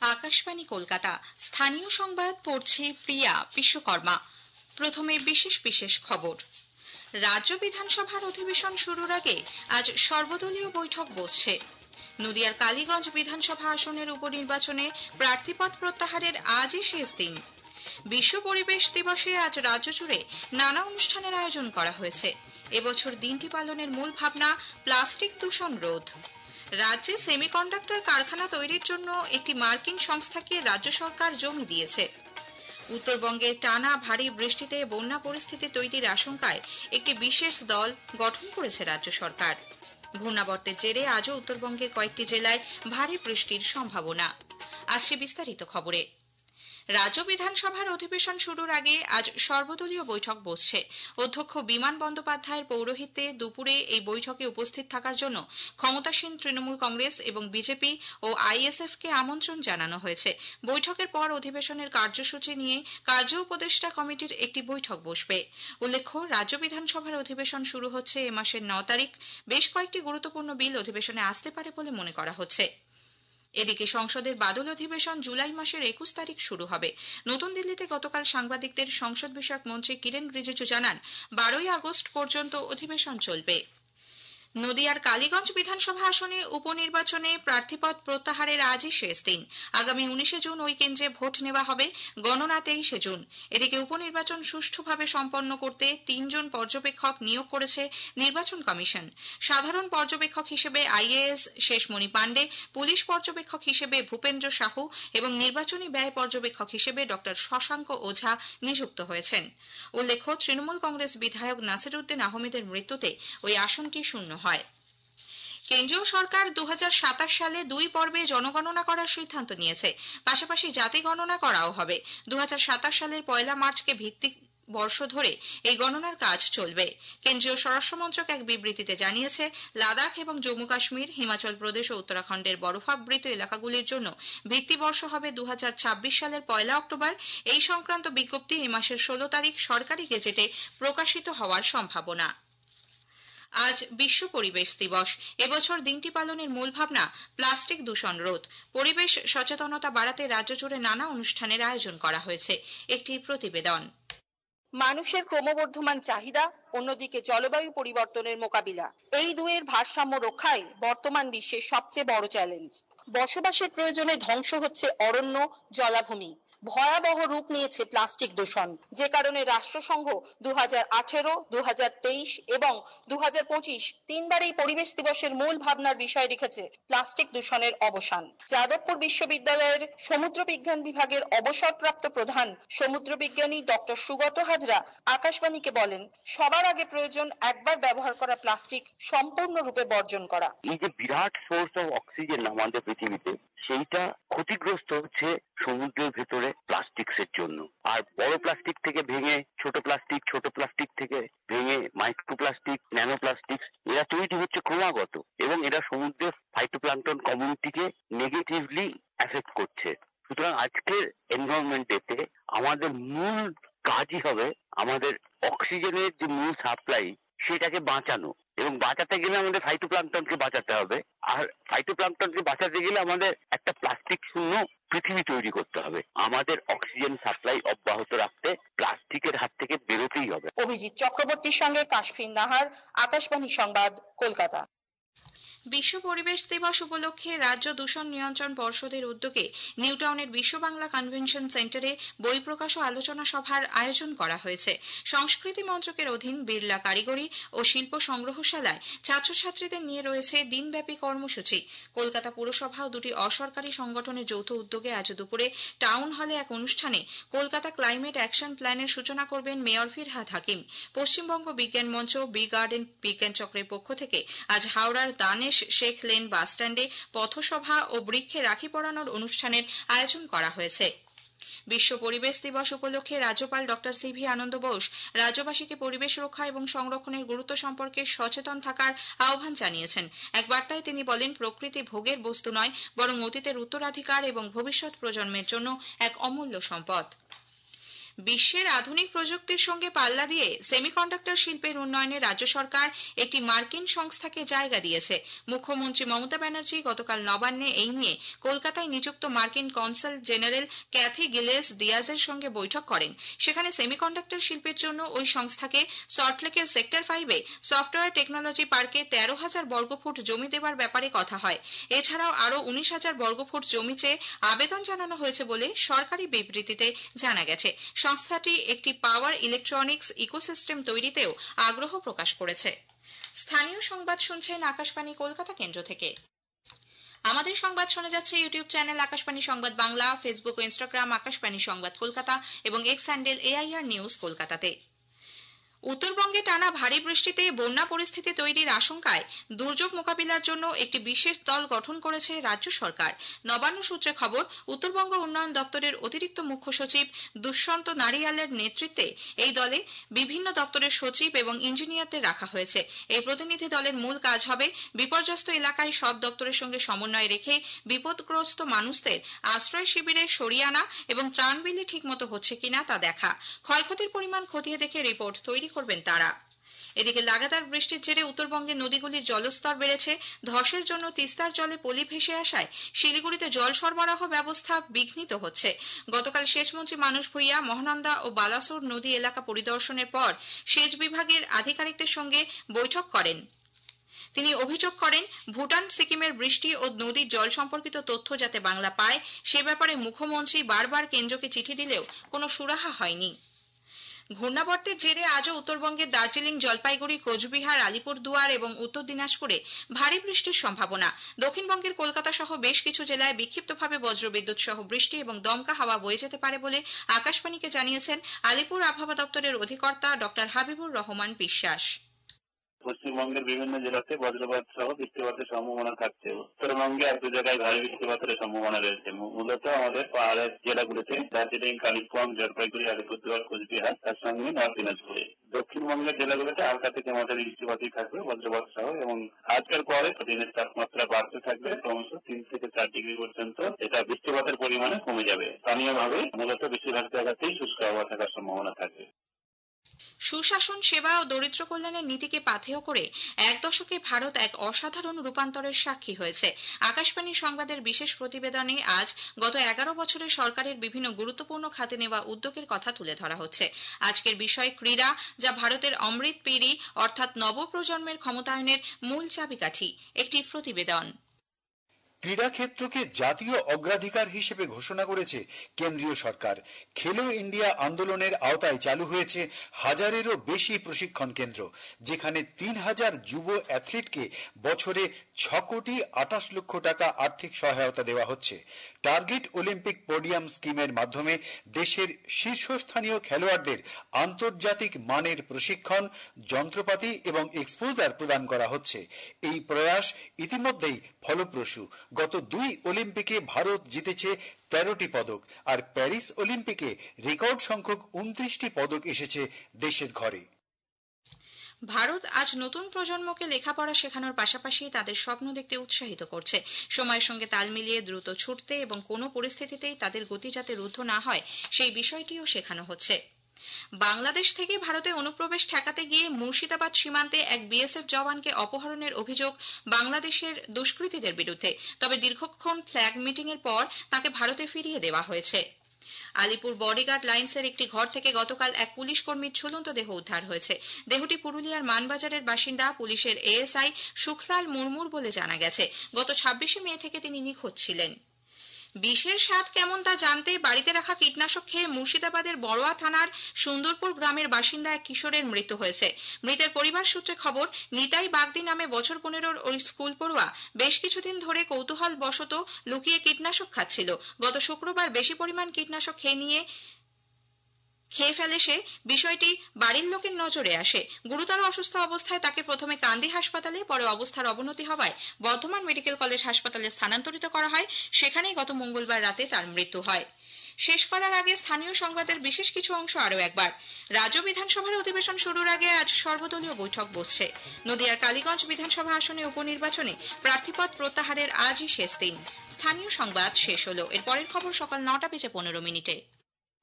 আকাশবাণী কলকাতা স্থানীয় সংবাদ পড়ছি প্রিয়া বিশ্বকর্মা। প্রথমে বিশেষ বিশেষ খবর। রাজ্য বিধানসভার অধিবেশন শুরুর আগে আজ সর্বদলীয় বৈঠক বসছে। নদিয়ার কালীগঞ্জ বিধানসভা আসনের উপনির্বাচনে প্রার্থীপদ প্রত্যাহারের আজই শেষ দিন। বিশ্ব পরিবেশ দিবসে আজ রাজ্য জুড়ে নানা অনুষ্ঠানের আয়োজন করা হয়েছে। এবছর দিনটি পালনের মূল ভাবনা প্লাস্টিক দূষণ রোধ। রাজ্যে সেমিকন্ডাক্টর কারখানা তৈরির জন্য একটি মার্কিন সংস্থাকে রাজ্য সরকার জমি দিয়েছে। উত্তরবঙ্গে টানা ভারী বৃষ্টিতে বন্যা পরিস্থিতি তৈরির আশঙ্কায় একটি বিশেষ দল গঠন করেছে রাজ্য সরকার। ঘূর্ণাবর্তের জেরে আজও উত্তরবঙ্গের কয়েকটি জেলায় ভারী বৃষ্টির সম্ভাবনা। আসছে বিস্তারিত খবরে। রাজ্য বিধানসভার অধিবেশন শুরুর আগে আজ সর্বদলীয় বৈঠক বসছে। অধ্যক্ষ বিমান বন্দ্যোপাধ্যায়ের পৌরোহিত্যে দুপুরে এই বৈঠকে উপস্থিত থাকার জন্য ক্ষমতাসীন তৃণমূল কংগ্রেস এবং বিজেপি ও আইএসএফ কে আমন্ত্রণ জানানো হয়েছে। বৈঠকের পর অধিবেশনের কার্যসূচি নিয়ে কার্য উপদেষ্টা কমিটির একটি বৈঠক বসবে। উল্লেখ্য, রাজ্য বিধানসভার অধিবেশন শুরু হচ্ছে এ মাসের 9 তারিখ। বেশ কয়েকটি গুরুত্বপূর্ণ বিল অধিবেশনে আসতে পারে বলে মনে করা হচ্ছে। এদিকে সংসদের বাদল অধিবেশন জুলাই মাসের 21 তারিখ শুরু হবে। নতুন দিল্লিতে গতকাল সাংবাদিকদের সংসদ বিষয়ক মন্ত্রী কিরেন রিজিজু জানান, 12ই আগস্ট পর্যন্ত অধিবেশন চলবে। নদিয়ার কালীগঞ্জ বিধানসভা আসনে উপনির্বাচনে প্রার্থীপদ প্রত্যাহারের আজই শেষ দিন। আগামী 19 জুন ওই কেন্দ্রে ভোট নেওয়া হবে, গণনা 23 জুন। এদিকে উপনির্বাচন সুষ্ঠুভাবে সম্পন্ন করতে 3 জন পর্যবেক্ষক নিয়োগ করেছে নির্বাচন কমিশন। সাধারণ পর্যবেক্ষক হিসেবে আইএএস শেষমণি পাণ্ডে, পুলিশ পর্যবেক্ষক হিসেবে ভূপেন্দ্র সাহু এবং নির্বাচনী ব্যয় পর্যবেক্ষক হিসেবে ডক্টর শশাঙ্ক ওঝা নিযুক্ত হয়েছেন। উল্লেখ্য, তৃণমূল কংগ্রেস বিধায়ক নাসিরউদ্দিন আহমেদের মৃত্যুতে ওই আসনটি শূন্য হয়। কেন্দ্রীয় সরকার 2027 সালে 2 পর্বে জনগণনা করার সিদ্ধান্ত নিয়েছে। পাশাপাশি জাতি গণনা করাও হবে। 2027 সালের 1 মার্চকে ভিত্তি বর্ষ ধরে এই গণনার কাজ চলবে। কেন্দ্রীয় স্বরাষ্ট্রমন্ত্রক এক বিবৃতিতে জানিয়েছে, লাদাখ এবং জম্মু কাশ্মীর, হিমাচল প্রদেশ ও উত্তরাখণ্ডের বরফাবৃত এলাকাগুলির জন্য ভিত্তিবর্ষ হবে 2026 সালের 1 অক্টোবর। এই সংক্রান্ত বিজ্ঞপ্তি এই মাসের 16 তারিখ সরকারি গেজেটে প্রকাশিত হওয়ার সম্ভাবনা। আজ বিশ্ব পরিবেশ দিবস। এবছর দিনটি পালনের মূল ভাবনা প্লাস্টিক দূষণ রোধ। পরিবেশ সচেতনতা বাড়াতে রাজ্য জুড়ে নানা অনুষ্ঠানের আয়োজন করা হয়েছে। একটি প্রতিবেদন। মানুষের ক্রমবর্ধমান চাহিদা, অন্যদিকে জলবায়ু পরিবর্তনের মোকাবিলা, এই দুয়ের ভারসাম্য রক্ষাই বর্তমান বিশ্বের সবচেয়ে বড় চ্যালেঞ্জ। বসবাসের প্রয়োজনে ধ্বংস হচ্ছে অরণ্য, জলাভূমি। ভয়াবহ রূপ নিয়েছে প্লাস্টিক দূষণ, যে কারণে রাষ্ট্রসংঘ 2018, 2023 এবং 2025 তিনবার এই পরিবেশ দিবসের মূল ভাবনার বিষয় রেখেছে প্লাস্টিক দূষণের অবসান। যাদবপুর বিশ্ববিদ্যালয়ের সমুদ্র বিজ্ঞান বিভাগের অবসরপ্রাপ্ত প্রধান সমুদ্র বিজ্ঞানী ডক্টর সুগত হাজরা আকাশবাণীকে বলেন, সবার আগে প্রয়োজন একবার ব্যবহার করা প্লাস্টিক সম্পূর্ণরূপে বর্জন করা। এই যে বিরাট সোর্স অফ অক্সিজেন আমাদের পৃথিবীতে, সেইটা ক্ষতিগ্রস্ত হচ্ছে সমুদ্রের ভেতরে প্লাস্টিক্সের জন্য। আর বড় প্লাস্টিক থেকে ভেঙে ছোট প্লাস্টিক, ছোট প্লাস্টিক থেকে ভেঙে মাইক্রোপ্লাস্টিক, ন্যানো প্লাস্টিক, এরা তৈরি হচ্ছে ক্রমাগত, এবং এরা সমুদ্রের ফাইটোপ্ল্যাঙ্কটন কমিউনিটিকে নেগেটিভলি এফেক্ট করছে। সুতরাং আজকের এনভায়রনমেন্ট ডেতে আমাদের মূল কাজই হবে আমাদের অক্সিজেনের যে মূল সাপ্লাই সেটাকে বাঁচানো, এবং বাঁচাতে গেলে আমাদের ফাইটোপ্ল্যাঙ্কটনকে বাঁচাতে হবে। আর ফাইটোপ্ল্যাঙ্কটনকে বাঁচাতে গেলে আমাদের একটা প্লাস্টিক শূন্য পৃথিবী তৈরি করতে হবে। আমাদের অক্সিজেন সাপ্লাই অব্যাহত রাখতে প্লাস্টিকের হাত থেকে বেরোতেই হবে। অভিজিৎ চক্রবর্তীর সঙ্গে কাশফিন নাহার, আকাশবাণী সংবাদ, কলকাতা। বিশ্ব পরিবেশ দিবস উপলক্ষে রাজ্য দূষণ নিয়ন্ত্রণ পর্ষদের উদ্যোগে নিউটাউনের বিশ্ব বাংলা কনভেনশন সেন্টারে বই প্রকাশ ও আলোচনা সভার আয়োজন করা হয়েছে। সংস্কৃতি মন্ত্রকের অধীন বিড়লা কারিগরি ও শিল্প সংগ্রহশালায় ছাত্রছাত্রীদের নিয়ে রয়েছে দিনব্যাপী কর্মসূচি। কলকাতা পুরসভা ও দুটি অসরকারি সংগঠনের যৌথ উদ্যোগে আজ দুপুরে টাউন হলে এক অনুষ্ঠানে কলকাতা ক্লাইমেট অ্যাকশন প্ল্যানের সূচনা করবেন মেয়র ফিরহাদ হাকিম। পশ্চিমবঙ্গ বিজ্ঞান মঞ্চ, বি গার্ডেন বিজ্ঞান চক্রের পক্ষ থেকে আজ হাওড়ার দানেশ শেখ লেন বাসস্ট্যান্ডে পথসভা ও বৃক্ষে রাখি পরানোর অনুষ্ঠানের আয়োজন করা হয়েছে। বিশ্ব পরিবেশ দিবস উপলক্ষে রাজ্যপাল ডক্টর সিভি আনন্দ বোস রাজ্যবাসীকে পরিবেশ রক্ষা এবং সংরক্ষণের গুরুত্ব সম্পর্কে সচেতন থাকার আহ্বান জানিয়েছেন। এক বার্তায় তিনি বলেন, প্রকৃতি ভোগের বস্তু নয়, বরং অতীতের উত্তরাধিকার এবং ভবিষ্যৎ প্রজন্মের জন্য এক অমূল্য সম্পদ। বিশ্বের আধুনিক প্রযুক্তির সঙ্গে পাল্লা দিয়ে সেমিকন্ডাক্টর শিল্পের উন্নয়নে রাজ্য সরকার একটি মার্কিন সংস্থাকে জায়গা দিয়েছে। মুখ্যমন্ত্রী মমতা ব্যানার্জি গতকাল নবান্নে এই নিয়ে কলকাতায় নিযুক্ত মার্কিন কনসাল জেনারেল ক্যাথি গিলেস দিয়াজের সঙ্গে বৈঠক করেন। সেখানে সেমিকন্ডাক্টর শিল্পের জন্য ওই সংস্থাকে সল্টলেকের সেক্টর 5-এ সফটওয়্যার টেকনোলজি পার্কে 13,000 বর্গফুট জমি দেবার ব্যাপারে কথা হয়। এছাড়াও আরও 19,000 বর্গফুট জমি চেয়ে আবেদন জানানো হয়েছে বলে সরকারি বিবৃতিতে জানা গেছে। সংস্থাটি একটি পাওয়ার ইলেকট্রনিক্স ইকোসিস্টেম তৈরিতেও আগ্রহ প্রকাশ করেছে। স্থানীয় সংবাদ শুনছেন আকাশবাণী কলকাতা কেন্দ্র থেকে। আমাদের সংবাদ শোনা যাচ্ছে ইউটিউব চ্যানেল আকাশবাণী সংবাদ বাংলা, ফেসবুক ও ইনস্টাগ্রাম আকাশবাণী সংবাদ কলকাতা এবং এক্স হ্যান্ডেল AIR নিউজ কলকাতাতে। উত্তরবঙ্গে টানা ভারী বৃষ্টিতে বন্যা পরিস্থিতি তৈরির আশঙ্কায় দুর্যোগ মোকাবিলার জন্য একটি বিশেষ দল গঠন করেছে রাজ্য সরকার। নবান্ন সূত্রে খবর, উত্তরবঙ্গ উন্নয়ন দপ্তরের অতিরিক্ত মুখ্য সচিব দুষ্যন্ত নারিয়ালের নেতৃত্বে এই দলে বিভিন্ন দপ্তরের সচিব এবং ইঞ্জিনিয়ারদের রাখা হয়েছে। এই প্রতিনিধি দলের মূল কাজ হবে বিপর্যস্ত এলাকায় সব দপ্তরের সঙ্গে সমন্বয় রেখে বিপদগ্রস্ত মানুষদের আশ্রয় শিবিরে সরিয়ে আনা এবং ত্রাণ বিলি ঠিকমতো হচ্ছে কিনা তা দেখা। ক্ষয়ক্ষতির পরিমাণ খতিয়ে দেখে রিপোর্ট তৈরি করবেন তারা। এদিকে লাগাতার বৃষ্টির জেরে উত্তরবঙ্গের নদীগুলির জলস্তর বেড়েছে। ধসের জন্য তিস্তার জলে পলি ভেসে আসায় শিলিগুড়িতে জল সরবরাহ ব্যবস্থা বিঘ্নিত হচ্ছে। গতকাল সেচমন্ত্রী মানস ভূঁইয়া মহানন্দা ও বালাসোর নদী এলাকা পরিদর্শনের পর সেচ বিভাগের আধিকারিকদের সঙ্গে বৈঠক করেন। তিনি অভিযোগ করেন, ভুটান সিকিমের বৃষ্টি ও নদীর জল সম্পর্কিত তথ্য যাতে বাংলা পায় সে ব্যাপারে মুখ্যমন্ত্রী বারবার কেন্দ্রকে চিঠি দিলেও কোনো সুরাহা হয়নি। ঘূর্ণাবর্তের জেরে আজও উত্তরবঙ্গের দার্জিলিং, জলপাইগুড়ি, কোচবিহার, আলিপুরদুয়ার এবং উত্তর দিনাজপুরে ভারী বৃষ্টির সম্ভাবনা। দক্ষিণবঙ্গের কলকাতা সহ বেশ কিছু জেলায় বিক্ষিপ্তভাবে বজ্রবিদ্যুৎ সহ বৃষ্টি এবং দমকা হাওয়া বয়ে যেতে পারে বলে আকাশবাণীকে জানিয়েছেন আলিপুর আবহাওয়া দপ্তরের অধিকর্তা ডক্টর হাবিবুর রহমান বিশ্বাস। পশ্চিমবঙ্গের বিভিন্ন জেলাতে বজ্রপাত সহ বৃষ্টিপাতের সম্ভাবনা থাকছে। উত্তরবঙ্গে এক দু জায়গায় ভারী বৃষ্টিপাতের সম্ভাবনা রয়েছে। মূলত আমাদের পাহাড়ের জেলাগুলিতে দার্জিলিং, কালিম্পং, জলপাইগুড়ি, আলিপুরদুয়ার, কোচবিহার, তার সঙ্গে নর্থ দিনাজপুরে। দক্ষিণবঙ্গের জেলাগুলোতে হালকা থেকে মাঝারি বৃষ্টিপাতই থাকবে বজ্রপাত সহ, এবং আজকের পরে দিনের তাপমাত্রা বাড়তে থাকবে ক্রমশ 3 থেকে 4 ডিগ্রি পর্যন্ত। এটা বৃষ্টিপাতের পরিমাণে কমে যাবে। স্থানীয়ভাবে মূলত বেশিরভাগ জায়গাতেই শুষ্ক আবহাওয়া থাকার সম্ভাবনা থাকবে। সুশাসন, সেবা ও দরিদ্র কল্যাণের নীতিকে পাথেয় করে এক দশকে ভারত এক অসাধারণ রূপান্তরের সাক্ষী হয়েছে। আকাশবাণী সংবাদের বিশেষ প্রতিবেদনে আজ গত 11 বছরে সরকারের বিভিন্ন গুরুত্বপূর্ণ খাতে নেওয়া উদ্যোগের কথা তুলে ধরা হচ্ছে। আজকের বিষয় ক্রীড়া, যা ভারতের অমৃত পিঢ়ি অর্থাৎ নবপ্রজন্মের ক্ষমতায়নের মূল চাবিকাঠি। একটি প্রতিবেদন। ক্রীড়া ক্ষেত্রকে জাতীয় অগ্রাধিকার হিসেবে ঘোষণা করেছে কেন্দ্রীয় সরকার। খেলো ইন্ডিয়া আন্দোলনের আওতায় চালু হয়েছে 1000-এরও বেশি প্রশিক্ষণ কেন্দ্র, যেখানে 3000 যুব অ্যাথলিটকে বছরে 6 কোটি 28 লক্ষ টাকা আর্থিক সহায়তা দেওয়া হচ্ছে। টার্গেট অলিম্পিক পোডিয়াম স্কিমের মাধ্যমে দেশের শীর্ষস্থানীয় খেলোয়াড়দের আন্তর্জাতিক মানের প্রশিক্ষণ, যন্ত্রপাতি এবং এক্সপোজার প্রদান করা হচ্ছে। এই প্রয়াস ইতিমধ্যেই ফলপ্রসূ। গত 2 অলিম্পিকে ভারত জিতেছে 13টি পদক, আর প্যারিস অলিম্পিকে রেকর্ড সংখ্যক 29টি পদক এসেছে দেশের ঘরে। ভারত আজ নতুন প্রজন্মকে লেখাপড়া শেখানোর পাশাপাশি তাদের স্বপ্ন দেখতে উৎসাহিত করছে। সময়ের সঙ্গে তাল মিলিয়ে দ্রুত ছুটতে এবং কোনো পরিস্থিতিতেই তাদের গতি যাতে রুদ্ধ না হয় সেই বিষয়টিও শেখানো হচ্ছে। বাংলাদেশ থেকে ভারতে অনুপ্রবেশ ঠেকাতে গিয়ে মুর্শিদাবাদ সীমান্তে এক বিএসএফ জওয়ানকে অপহরণের অভিযোগ বাংলাদেশের দুষ্কৃতীদের বিরুদ্ধে। তবে দীর্ঘক্ষণ ফ্ল্যাগ মিটিং এর পর তাকে ভারতে ফিরিয়ে দেওয়া হয়েছে। আলিপুর বডিগার্ড লাইন্সের একটি ঘর থেকে গতকাল এক পুলিশ কর্মীর ঝুলন্ত দেহ উদ্ধার হয়েছে। দেহটি পুরুলিয়ার মানবাজারের বাসিন্দা পুলিশের এএসআই সুখলাল মুর্মুর বলে জানা গেছে। গত 26 মে থেকে তিনি নিখোঁজ ছিলেন। বিষের স্বাদ কেমন তা জানতে বাড়িতে রাখা কীটনাশক খেয়ে মুর্শিদাবাদের বড়োয়া থানার সুন্দরপুর গ্রামের বাসিন্দা এক কিশোরের মৃত্যু হয়েছে। মৃতের পরিবার সূত্রে খবর, নিতাই বাগদি নামে বছর 15-র ওই স্কুল পড়ুয়া বেশ কিছুদিন ধরে কৌতূহল বশত লুকিয়ে কীটনাশক খাচ্ছিল। গত শুক্রবার বেশি পরিমাণ কীটনাশক খেয়ে ফেলে সে। বিষয়টি বাড়ির লোকের নজরে আসে। গুরুতর অসুস্থ অবস্থায় তাকে প্রথমে কান্দি হাসপাতালে, পরে অবস্থার অবনতি হওয়ায় বর্ধমান মেডিকেল কলেজ হাসপাতালে স্থানান্তরিত করা হয়। সেখানেই গত মঙ্গলবার রাতে তার মৃত্যু হয়। শেষ করার আগে স্থানীয় সংবাদের বিশেষ কিছু অংশ আরও একবার। রাজ্য বিধানসভার অধিবেশন শুরুর আগে আজ সর্বদলীয় বৈঠক বসছে। নদিয়ার কালীগঞ্জ বিধানসভা আসনে উপনির্বাচনে প্রার্থীপদ প্রত্যাহারের আজই শেষ দিন। স্থানীয় সংবাদ শেষ হলো। এর পরের খবর সকাল 9টা বেজে 15 মিনিটে।